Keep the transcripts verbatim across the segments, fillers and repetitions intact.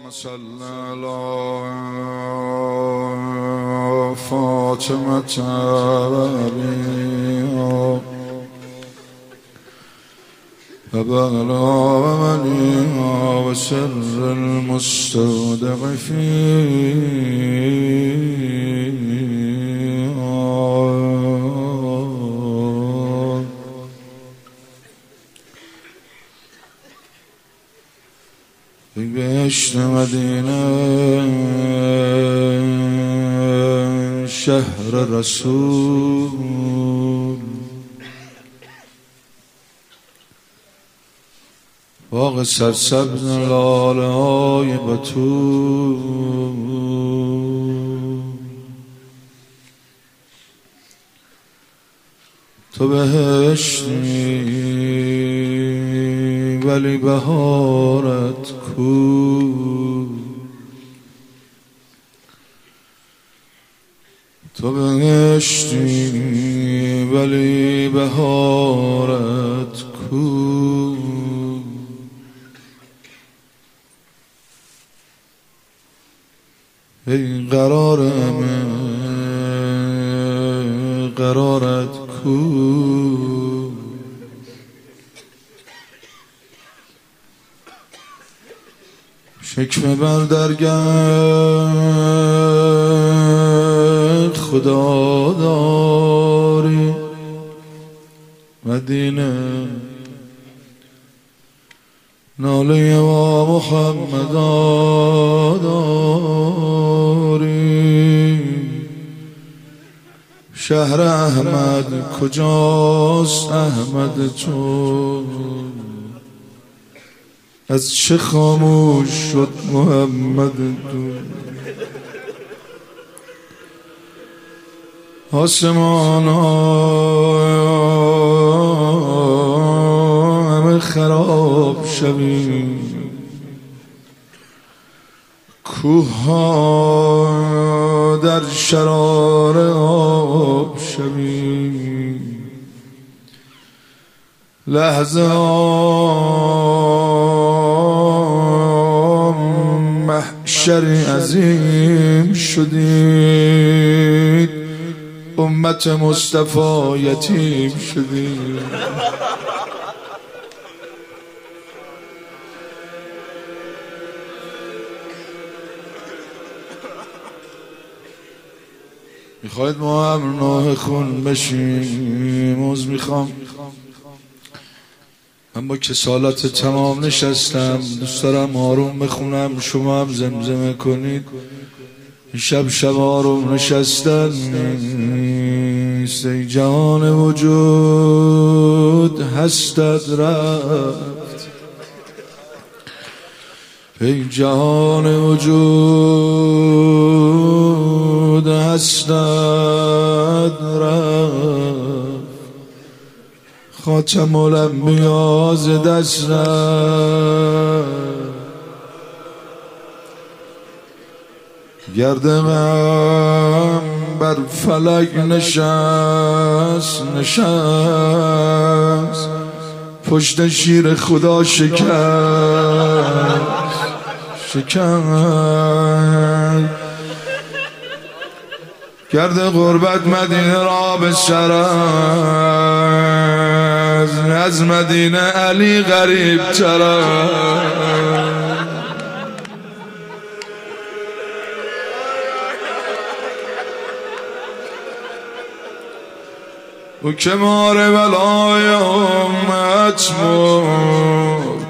صل على فاطمة ربيعا وبغلا ومنيها وسر المستودع فيها بهشت مدينة شهر رسول باغ سرسبز لاله های بتول تو بهشتی ولی بهارت کو تو بهشتی ولی بهارت کو ای قرار من قرارت کو شکوه بر درگاه خدا داری مدینه ناله و محمد داری شهر احمد کجاست احمد تو از چه خاموش شد محمد تو آسمان همه خراب شویم کوه ها در شرار آب شویم لحظه محشر عظیم شدید امت مصطفی یتیم شدید میخواید ما هم ناه خون بشیم عذر میخوام من با کسالت تمام نشستم دوست دارم آروم بخونم شما هم زمزمه کنید شب شب آروم نشستن نیست ای جهان وجود هستت رفت ای جهان وجود هستت رفت خاتم الانبیا ز دست رفت گرد غم بر فلک نشست نشست پشت شیر خدا شکست شکست گرد غربت مدینه را به سر از مدینه علی غریب تر او که مار بلای امت بود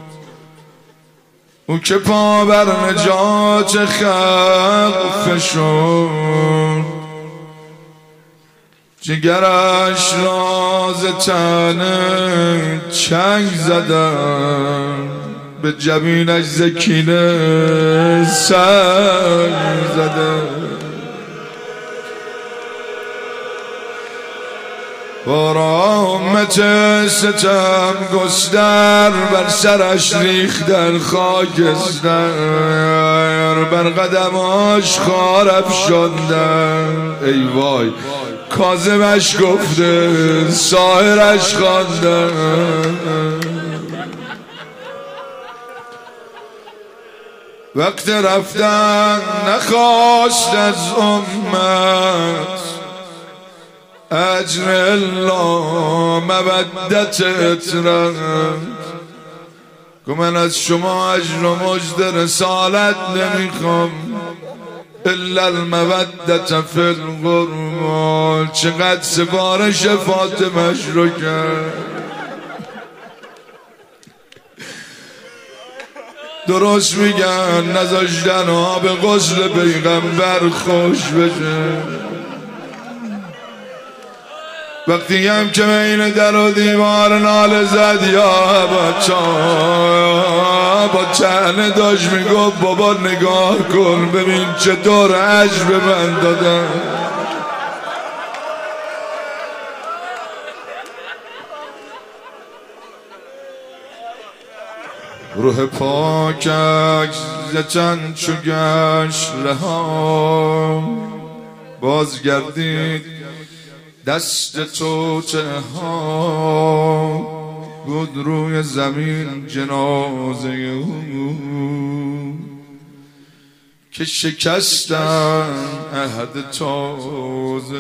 او که پا بر نجات خلق فشرد جگرش راز تنه چنگ زدن به جبینش زکینه سنگ زدن بارا امت ستم گستر بر سرش ریختن خاکستر بر قدماش خار افشاندن ای وای کاظمش گفته ساحرش خواندن وقت رفتن نخواست از امت اجر الله مودتت رفت. که من از شما اجر و مجد رسالت نمیخوام الا المودت فی القربى. چقدر سفارش فاطمه‌اش رو کرد. درست میگن نذاشتن آب غسل پیغمبر خوش بشه. وقتی هم که بین در و دیوار ناله زد یا بچه با چهنه داشت میگفت بابا نگاه کن ببین چطور عجر به من دادن. روح پاکک زچن چو گشت رها بازگردید دست تو چه ها بود روی زمین جنازه او که شکستن عهد تازه.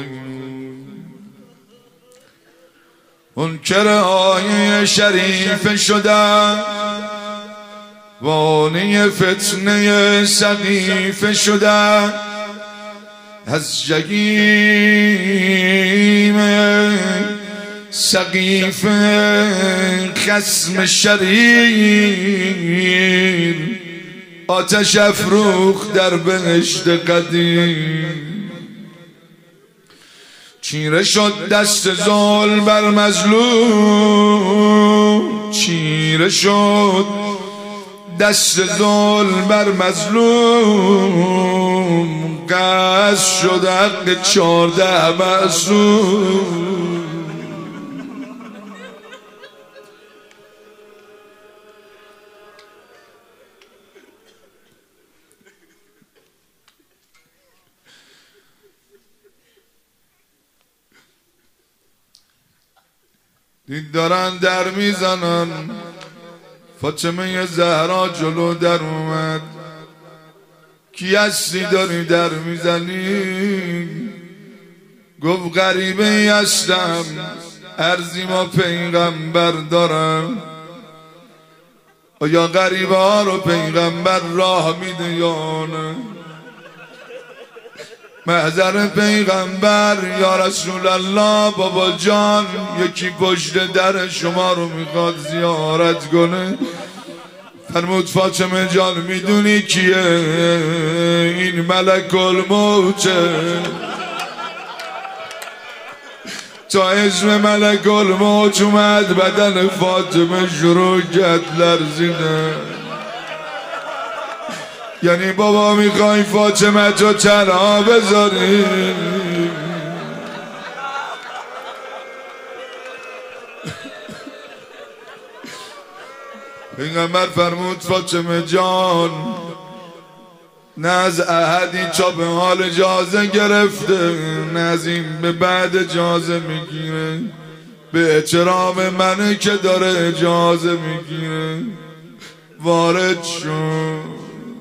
منکر آیه شریف شدن وانی فتنه سقیفه شدن. از جحیم سقیف خصم شریر آتش افروخت در بهشت قدیم. چیره شد دست ظلم بر مظلوم چیره شد دست ظلم بر مظلوم قصد شد حق چارده معصوم. دید دارن در میزنن فاطمه زهرا جلو در اومد. کی هستی داری در میزنی؟ گفت غریبه ای هستم عرضی ما پیغمبر دارم. آیا غریبه ها رو پیغمبر راه میده یا نه؟ محضر پیغمبر یا رسول الله بابا جان یکی پشت در شما رو میخواد زیارت کنه. فرمود فاطمه جان میدونی کیه؟ این ملک الموته. تا اسم ملک الموت اومد بدن فاطمه شروع کرد لرزیدن. یعنی بابا میخوای فاطمه تو تنها بذاری؟ پیغمبر فرمود فاطمه جان نه از احدی تا به حال اجازه گرفته نه از این به بعد اجازه میگیره. به احترام منه که داره اجازه میگیره. وارد شد.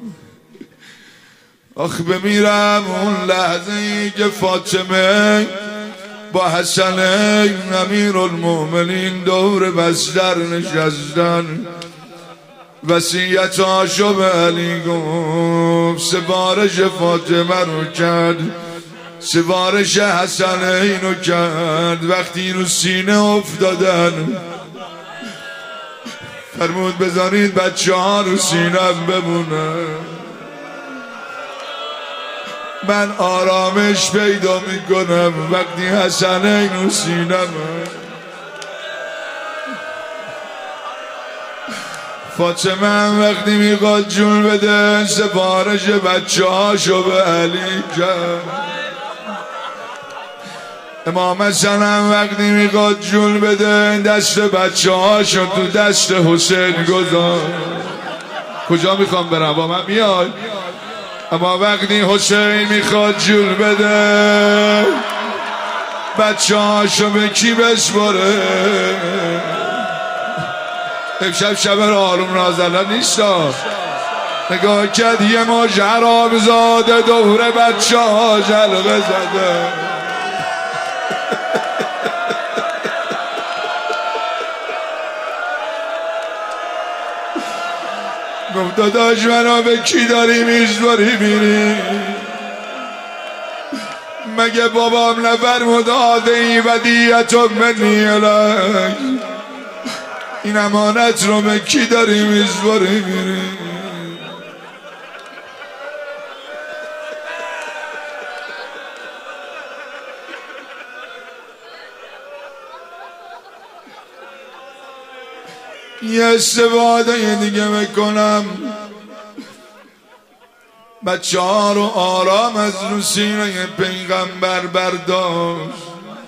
آخ بمیرم اون لحظه ای که فاطمه با حسن امیر المؤمنین دور بستر نشستن. وصیتاشو به علی گفت. سفارش فاطمه رو کرد سفارش حسن اینو کرد. وقتی رو سینه افتادن فرمود بذارید بچه ها رو سینم بمونن. من آرامش پیدا میکنم وقتی حسنین و سینم. فاطمه هم وقتی میخواد جون بده سفارش بچه هاشو به علی کرد. امام حسن هم وقتی میخواد جون بده دست بچه هاشو تو دست حسین گذاشت. کجا میخوام برم با من میاد؟ اما وقتی حسین میخواد جون بده بچه هاشو به کی بسپاره؟ امشب شب آروم نازلان نیستا. نگاه کرد یه ماش حرام زاده دور بچه ها جلوه زده. گفت داداش منو به کی داری میشوری میری؟ مگه بابام نفرمود آدهی ودیعتم منی الیک؟ این امانت رو به کی داری میشوری میری؟ یه استفاده دیگه بکنم، بچه ها رو آرام از رو سینه پیغمبر برداشت.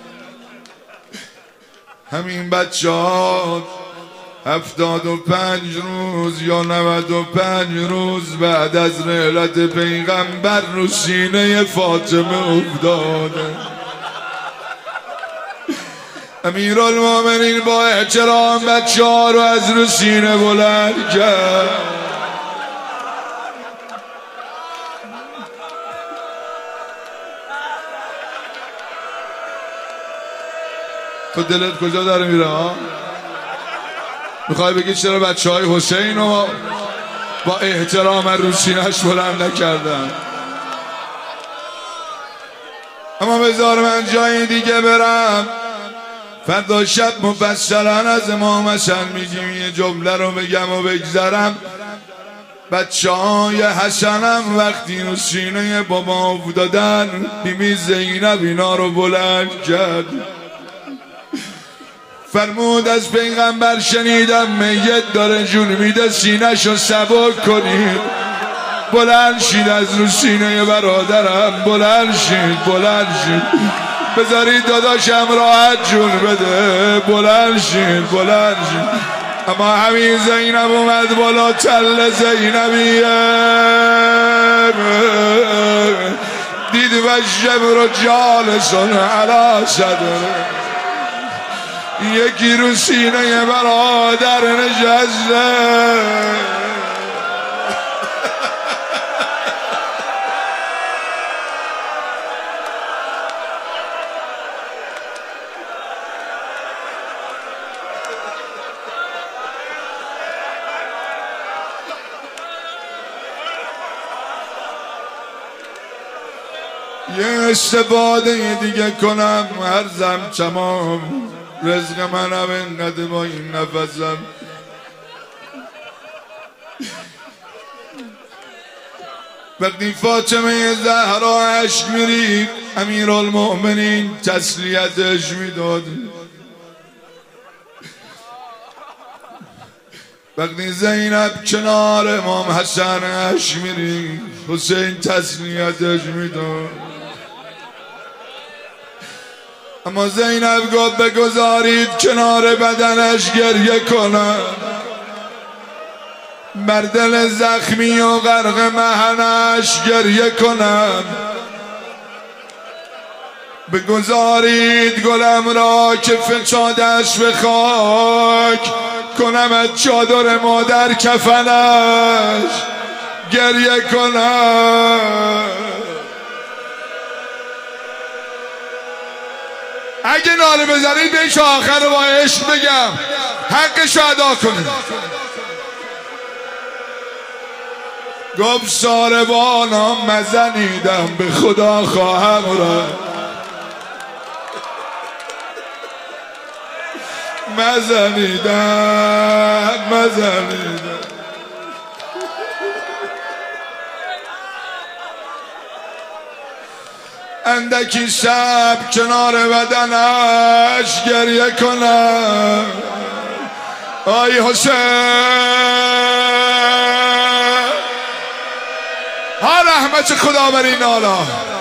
همین بچه ها هفتاد و پنج روز یا نود و پنج روز بعد از رحلت پیغمبر رو سینه فاطمه افتاده. امیرالمومنین با احترام بچه ها رو از رو سینه بلند کرد. تو دلت کجا داره میره ها؟ میخوای بگی چرا بچه های حسین رو با احترام رو سینه‌اش بلند نکردن؟ اما بذار من جای دیگه برم، فردا شب مفصلا از امام حسن میگیم. یه جمله رو بگم و بگذرم. بچه های حسنم وقتی رو سینه بابا افتادن، بیبی زینب اینا رو بلند کرد، فرمود از پیغمبر شنیدم میت داره جون میده، سینه شو سبک کنید. بلند شید از رو سینه برادرم، بلند شید بلند شید، بذارید داداشم راحت جون بده، بلند شید بلند شید. اما همین زینب اومد بالا، تل زینبیه دید و جبر جالسون علا صدره، یکی رو سینه برادر نشسته. یه استفاده دیگه کنم عرضم تمام. رزق منم اینقدر با این نفسم. وقتی فاطمه زهرا عشق میرید، امیرالمؤمنین تسلیتش میداد. وقتی زینب کنار امام حسن عشق میرید، حسین تسلیتش میداد. اما زینب گفت بگذارید کنار بدنش گریه کنم، بر دل زخمی و غرق محنش گریه کنم. بگذارید گلم را که فتادش به خاک، کنم از چادر مادر کفنش گریه کنم. اگه ناله بزنید بهش آخر رو با عشق بگم، حقش رو ادا کنید. گفت ساربانم مزنیدم به خدا خواهم را، مزنیدم مزنیدم. اندکی شب کنار بدنش گریه کنم. آی حسین ها رحمت خدا بر این آلا.